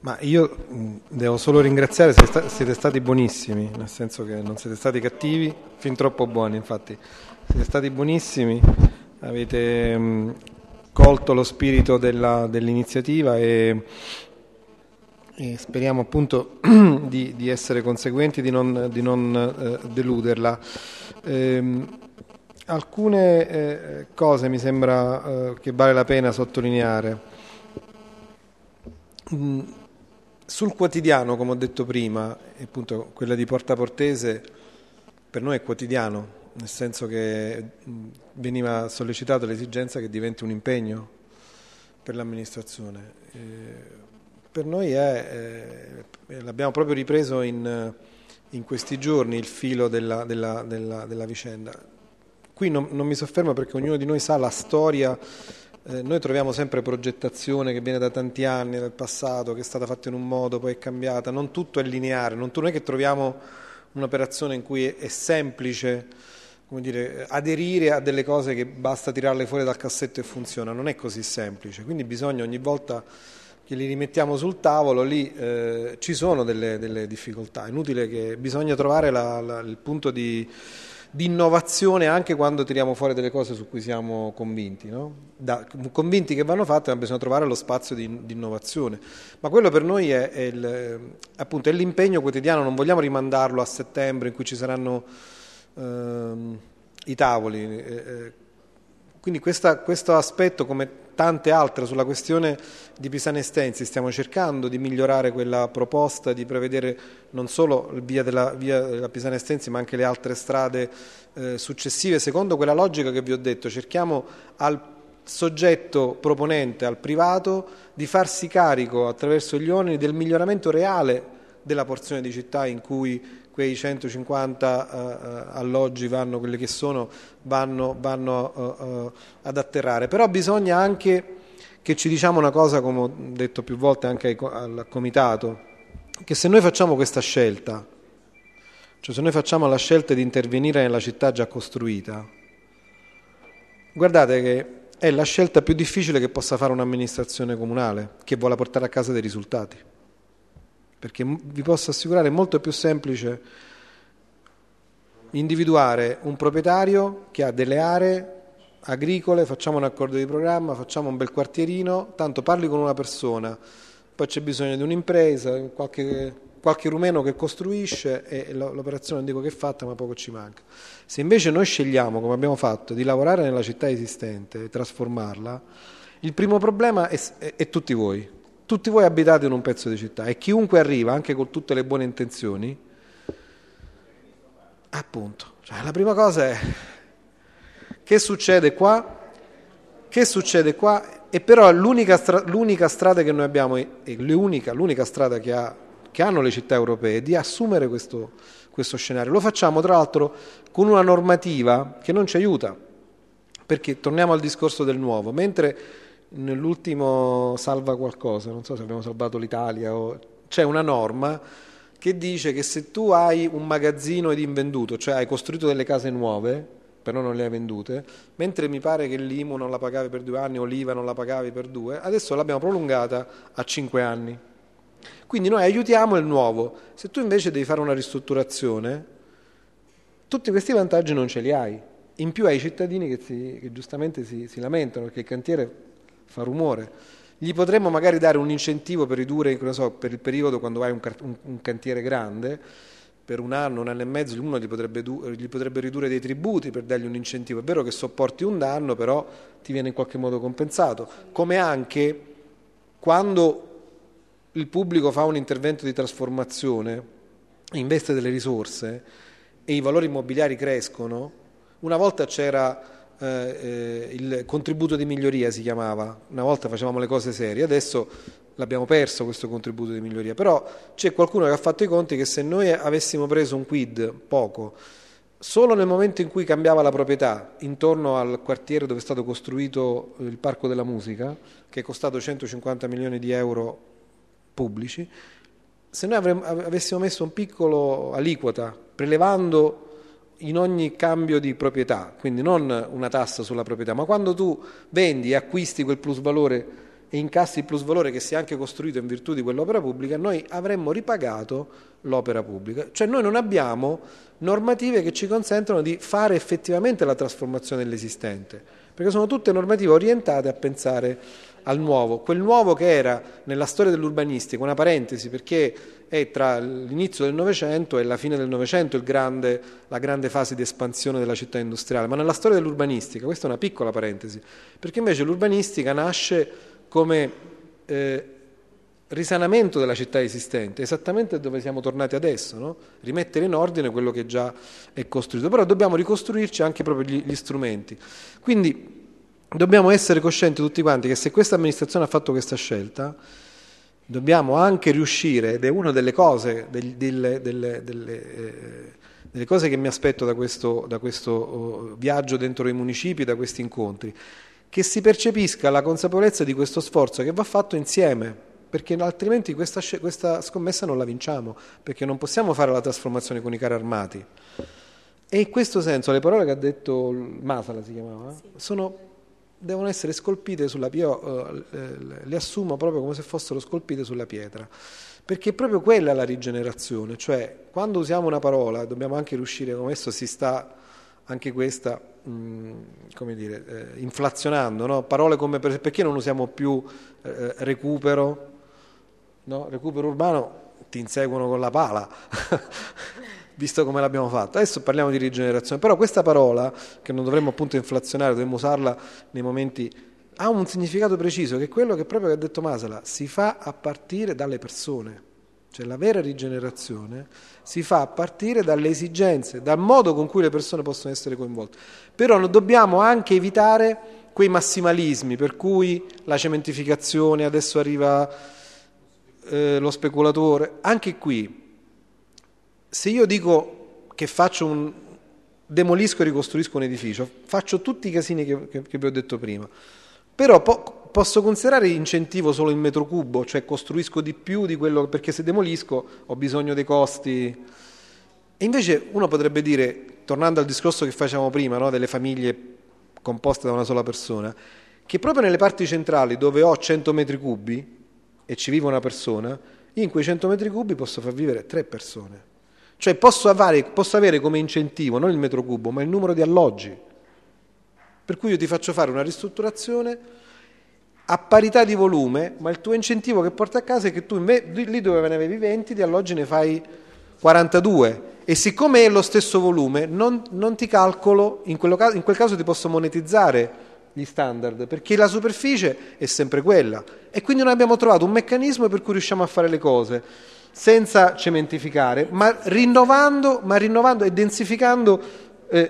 Ma io devo solo ringraziare, siete stati buonissimi, nel senso che non siete stati cattivi, fin troppo buoni, infatti. Siete stati buonissimi, avete colto lo spirito dell'iniziativa e speriamo appunto di essere conseguenti, di non deluderla. Alcune cose mi sembra che vale la pena sottolineare. Sul quotidiano, come ho detto prima, appunto quella di Porta Portese per noi è quotidiano, nel senso che veniva sollecitata l'esigenza che diventi un impegno per l'amministrazione. Per noi l'abbiamo proprio ripreso in questi giorni il filo della vicenda. Qui non mi soffermo perché ognuno di noi sa la storia. Noi troviamo sempre progettazione che viene da tanti anni, dal passato, che è stata fatta in un modo, poi è cambiata. Non tutto è lineare, non è che troviamo un'operazione in cui è semplice, come dire, aderire a delle cose che basta tirarle fuori dal cassetto e funziona. Non è così semplice, quindi bisogna ogni volta che li rimettiamo sul tavolo, lì ci sono delle difficoltà. È inutile che bisogna trovare il punto di innovazione anche quando tiriamo fuori delle cose su cui siamo convinti, no? Convinti che vanno fatte, ma bisogna trovare lo spazio di innovazione. Ma quello per noi è l'impegno quotidiano, non vogliamo rimandarlo a settembre in cui ci saranno i tavoli. Quindi questo aspetto, come tante altre sulla questione di Pisana Estensi, stiamo cercando di migliorare quella proposta, di prevedere non solo il via della Pisana Estensi ma anche le altre strade successive, secondo quella logica che vi ho detto. Cerchiamo al soggetto proponente, al privato, di farsi carico attraverso gli oneri del miglioramento reale della porzione di città in cui quei 150 alloggi quelli che sono, vanno ad atterrare. Però bisogna anche che ci diciamo una cosa, come ho detto più volte anche al comitato, che se noi facciamo questa scelta, cioè se noi facciamo la scelta di intervenire nella città già costruita, guardate che è la scelta più difficile che possa fare un'amministrazione comunale che vuole portare a casa dei risultati. Perché vi posso assicurare è molto più semplice individuare un proprietario che ha delle aree agricole, facciamo un accordo di programma, facciamo un bel quartierino, tanto parli con una persona, poi c'è bisogno di un'impresa, qualche rumeno che costruisce e l'operazione non dico che è fatta, ma poco ci manca. Se invece noi scegliamo, come abbiamo fatto, di lavorare nella città esistente e trasformarla, il primo problema è tutti voi. Tutti voi abitate in un pezzo di città e chiunque arriva, anche con tutte le buone intenzioni, appunto, cioè, la prima cosa è che succede qua, e però l'unica strada che noi abbiamo e l'unica strada che hanno le città europee è di assumere questo scenario. Lo facciamo tra l'altro con una normativa che non ci aiuta, perché torniamo al discorso del nuovo, mentre nell'ultimo salva qualcosa, non so se abbiamo salvato l'Italia, c'è una norma che dice che se tu hai un magazzino ed invenduto, cioè hai costruito delle case nuove, però non le hai vendute, mentre mi pare che l'IMU non la pagavi per 2 anni o l'IVA non la pagavi per 2, adesso l'abbiamo prolungata a 5 anni. Quindi noi aiutiamo il nuovo. Se tu invece devi fare una ristrutturazione, tutti questi vantaggi non ce li hai. In più hai i cittadini che giustamente si lamentano perché il cantiere fa rumore. Gli potremmo magari dare un incentivo per ridurre, per il periodo quando hai un cantiere grande, per un anno e mezzo, uno gli potrebbe ridurre dei tributi per dargli un incentivo. È vero che sopporti un danno, però ti viene in qualche modo compensato. Come anche quando il pubblico fa un intervento di trasformazione, investe delle risorse e i valori immobiliari crescono. Una volta c'era il contributo di miglioria, si chiamava, una volta facevamo le cose serie, adesso l'abbiamo perso questo contributo di miglioria, però c'è qualcuno che ha fatto i conti che se noi avessimo preso un quid, poco, solo nel momento in cui cambiava la proprietà intorno al quartiere dove è stato costruito il Parco della Musica, che è costato 150 milioni di euro pubblici, se noi avessimo messo un piccolo aliquota, prelevando in ogni cambio di proprietà, quindi non una tassa sulla proprietà, ma quando tu vendi e acquisti quel plusvalore e incassi il plusvalore che si è anche costruito in virtù di quell'opera pubblica, noi avremmo ripagato l'opera pubblica. Cioè noi non abbiamo normative che ci consentono di fare effettivamente la trasformazione dell'esistente, perché sono tutte normative orientate a pensare al nuovo, quel nuovo che era nella storia dell'urbanistica, una parentesi, perché è tra l'inizio del Novecento e la fine del Novecento la grande fase di espansione della città industriale, ma nella storia dell'urbanistica, questa è una piccola parentesi, perché invece l'urbanistica nasce come risanamento della città esistente, esattamente dove siamo tornati adesso, no? Rimettere in ordine quello che già è costruito, però dobbiamo ricostruirci anche proprio gli strumenti. Quindi dobbiamo essere coscienti tutti quanti che se questa amministrazione ha fatto questa scelta, dobbiamo anche riuscire, ed è una delle cose, delle cose che mi aspetto da questo viaggio dentro i municipi, da questi incontri, che si percepisca la consapevolezza di questo sforzo che va fatto insieme, perché altrimenti questa scommessa non la vinciamo, perché non possiamo fare la trasformazione con i carri armati. E in questo senso le parole che ha detto Masala, si chiamava, devono essere scolpite sulla pietra, le assumo proprio come se fossero scolpite sulla pietra, perché è proprio quella la rigenerazione, cioè quando usiamo una parola dobbiamo anche riuscire, come adesso si sta anche questa, come dire, inflazionando, no? Parole come perché non usiamo più recupero, no? Recupero urbano, ti inseguono con la pala, visto come l'abbiamo fatto. Adesso parliamo di rigenerazione, però questa parola, che non dovremmo appunto inflazionare, dovremmo usarla nei momenti, ha un significato preciso, che è quello che proprio ha detto Masala, si fa a partire dalle persone. Cioè la vera rigenerazione si fa a partire dalle esigenze, dal modo con cui le persone possono essere coinvolte. Però dobbiamo anche evitare quei massimalismi, per cui la cementificazione, adesso arriva lo speculatore. Anche qui, se io dico che demolisco e ricostruisco un edificio, faccio tutti i casini che vi ho detto prima, però posso considerare incentivo solo il metro cubo, cioè costruisco di più di quello, perché se demolisco ho bisogno dei costi. E invece uno potrebbe dire, tornando al discorso che facevamo prima, no, delle famiglie composte da una sola persona, che proprio nelle parti centrali dove ho 100 metri cubi e ci vive una persona, io in quei 100 metri cubi posso far vivere 3 persone. Cioè posso avere come incentivo non il metro cubo, ma il numero di alloggi. Per cui io ti faccio fare una ristrutturazione a parità di volume, ma il tuo incentivo che porta a casa è che tu lì dove ne avevi 20 di alloggi ne fai 42, e siccome è lo stesso volume non ti calcolo, in quel caso ti posso monetizzare gli standard, perché la superficie è sempre quella, e quindi noi abbiamo trovato un meccanismo per cui riusciamo a fare le cose senza cementificare, ma rinnovando e densificando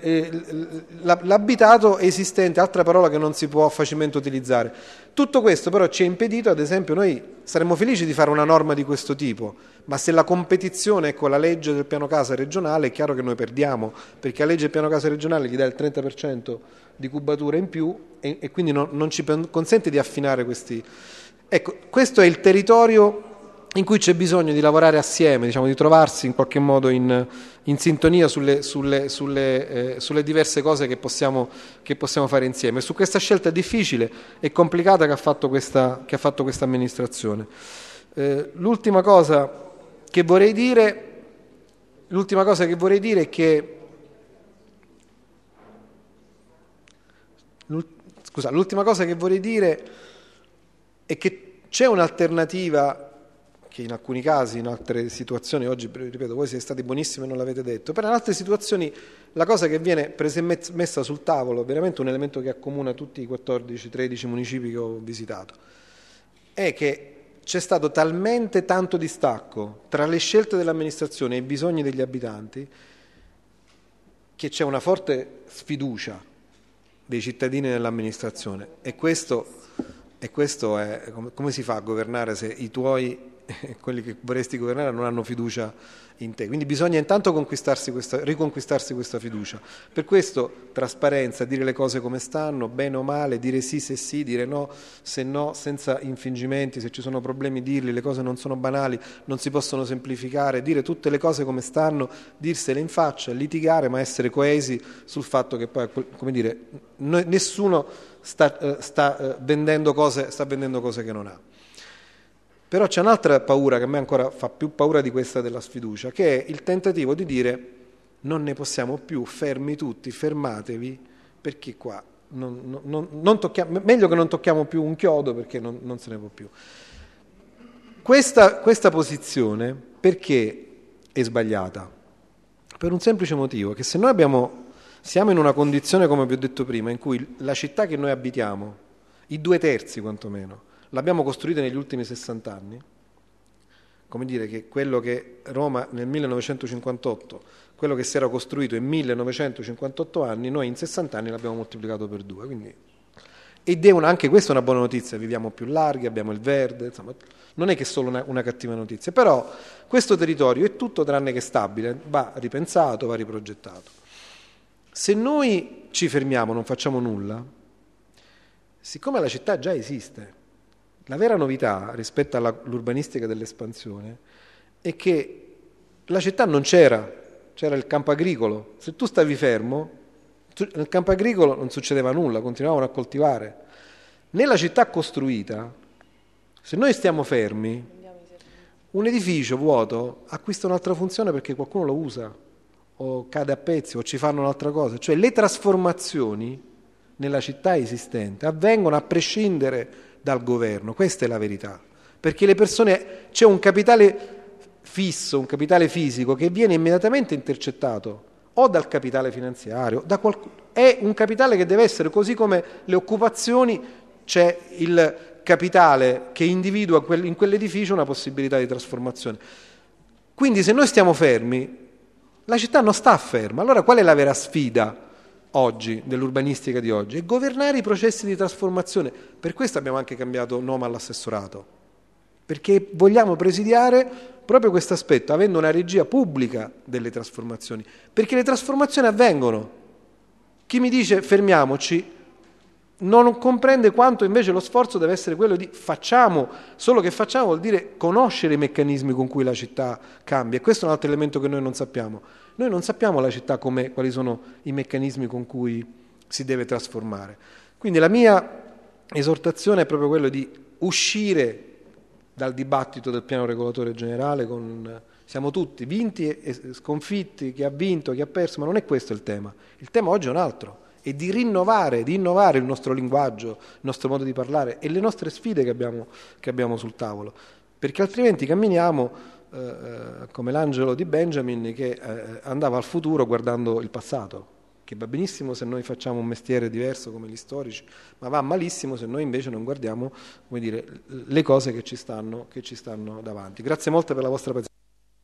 l'abitato esistente, altra parola che non si può facilmente utilizzare. Tutto questo però ci ha impedito, ad esempio, noi saremmo felici di fare una norma di questo tipo, ma se la competizione è con la legge del piano casa regionale, è chiaro che noi perdiamo, perché la legge del piano casa regionale gli dà il 30% di cubatura in più e quindi non ci consente di affinare questi. Ecco, questo è il territorio in cui c'è bisogno di lavorare assieme, diciamo, di trovarsi in qualche modo in sintonia sulle diverse cose che possiamo fare insieme. Su questa scelta difficile e complicata che ha fatto questa amministrazione. L'ultima cosa che vorrei dire è che c'è un'alternativa che in alcuni casi, in altre situazioni, oggi ripeto, voi siete stati buonissimi e non l'avete detto, però in altre situazioni la cosa che viene messa sul tavolo, veramente un elemento che accomuna tutti i 14-13 municipi che ho visitato, è che c'è stato talmente tanto distacco tra le scelte dell'amministrazione e i bisogni degli abitanti che c'è una forte sfiducia dei cittadini nell'amministrazione, e questo è come si fa a governare se i tuoi quelli che vorresti governare non hanno fiducia in te. Quindi bisogna intanto riconquistarsi questa fiducia. Per questo trasparenza, dire le cose come stanno, bene o male, dire sì se sì, dire no se no, senza infingimenti, se ci sono problemi dirli, le cose non sono banali, non si possono semplificare, dire tutte le cose come stanno, dirsele in faccia, litigare, ma essere coesi sul fatto che poi, come dire, nessuno sta vendendo cose che non ha. Però c'è un'altra paura che a me ancora fa più paura di questa della sfiducia, che è il tentativo di dire non ne possiamo più, fermi tutti, fermatevi, perché qua non tocchiamo, meglio che non tocchiamo più un chiodo perché non se ne può più. Questa posizione perché è sbagliata? Per un semplice motivo, che se noi siamo in una condizione, come vi ho detto prima, in cui la città che noi abitiamo, i 2/3 quantomeno, l'abbiamo costruita negli ultimi 60 anni, come dire che quello che Roma nel 1958, quello che si era costruito in 1958 anni, noi in 60 anni l'abbiamo moltiplicato per 2. Quindi, anche questa è una buona notizia, viviamo più larghi, abbiamo il verde, insomma, non è che è solo una cattiva notizia, però questo territorio è tutto tranne che stabile, va ripensato, va riprogettato. Se noi ci fermiamo, non facciamo nulla, siccome la città già esiste, la vera novità rispetto all'urbanistica dell'espansione è che la città non c'era il campo agricolo. Se tu stavi fermo, nel campo agricolo non succedeva nulla, continuavano a coltivare. Nella città costruita, se noi stiamo fermi, un edificio vuoto acquista un'altra funzione perché qualcuno lo usa, o cade a pezzi, o ci fanno un'altra cosa. Cioè le trasformazioni nella città esistente avvengono a prescindere dal governo, questa è la verità, perché le persone, c'è un capitale fisso, un capitale fisico che viene immediatamente intercettato o dal capitale finanziario, è un capitale che deve essere, così come le occupazioni, c'è il capitale che individua in quell'edificio una possibilità di trasformazione. Quindi se noi stiamo fermi, la città non sta ferma. Allora qual è la vera sfida oggi, dell'urbanistica di oggi? È governare i processi di trasformazione. Per questo abbiamo anche cambiato nome all'assessorato, perché vogliamo presidiare proprio questo aspetto, avendo una regia pubblica delle trasformazioni, perché le trasformazioni avvengono. Chi mi dice fermiamoci non comprende quanto invece lo sforzo deve essere quello di facciamo. Solo che facciamo vuol dire conoscere i meccanismi con cui la città cambia, e questo è un altro elemento che noi non sappiamo. Noi non sappiamo la città quali sono i meccanismi con cui si deve trasformare. Quindi la mia esortazione è proprio quello di uscire dal dibattito del piano regolatore generale siamo tutti vinti e sconfitti, chi ha vinto, chi ha perso, ma non è questo il tema. Il tema oggi è un altro, è di innovare il nostro linguaggio, il nostro modo di parlare e le nostre sfide che abbiamo sul tavolo, perché altrimenti camminiamo come l'angelo di Benjamin che andava al futuro guardando il passato, che va benissimo se noi facciamo un mestiere diverso come gli storici, ma va malissimo se noi invece non guardiamo, come dire, le cose che ci stanno davanti. Grazie molte per la vostra pazienza.